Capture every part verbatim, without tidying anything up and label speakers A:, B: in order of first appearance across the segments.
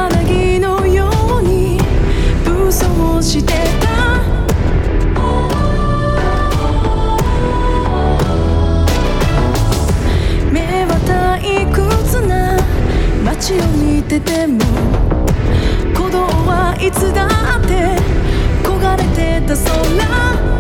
A: さなぎのように武装してた。目は退屈な街を見てても鼓動はいつだって焦がれてた空。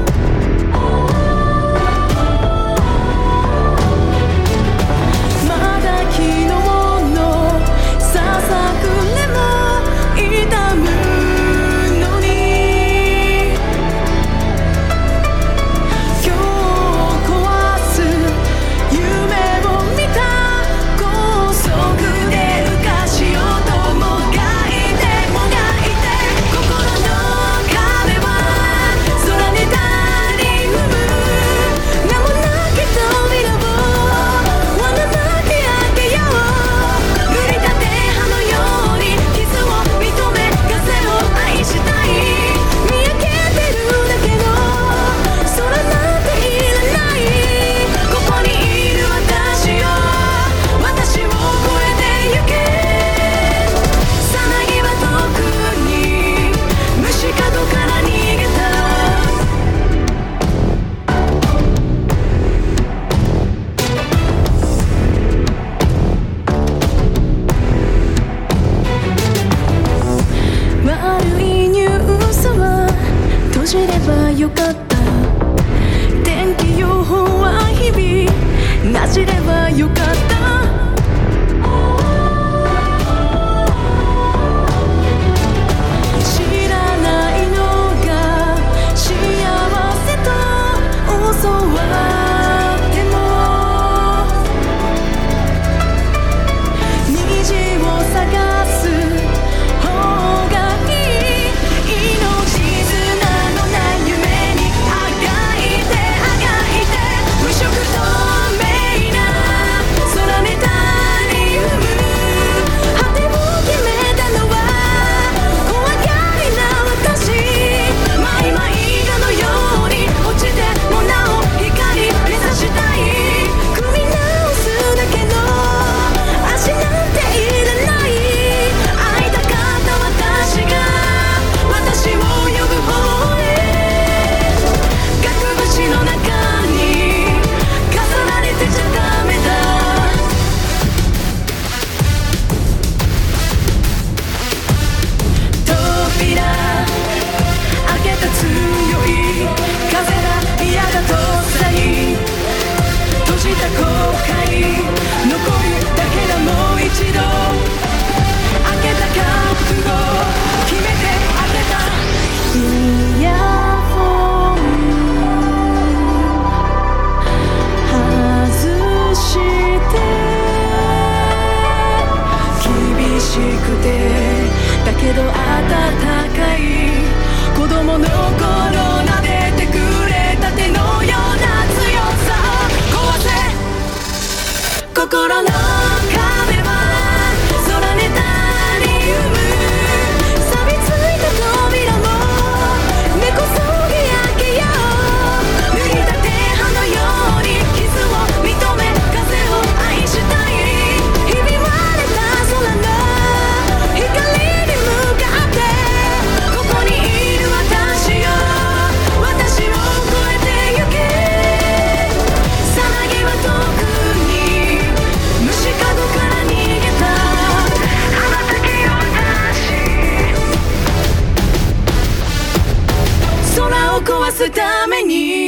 A: 閉じればよかった。天気予報は日々なじればよかった。知らないのが幸せと教わっても虹を探す方がいい。命だけど温かい子供の頃撫でてくれた手のような強さを壊せ。心の壁は空ネタリウム。錆びついた扉も根こそぎ開けよう。塗りたて葉のように傷を認め風を愛したい。ひび割れた空の光壊すために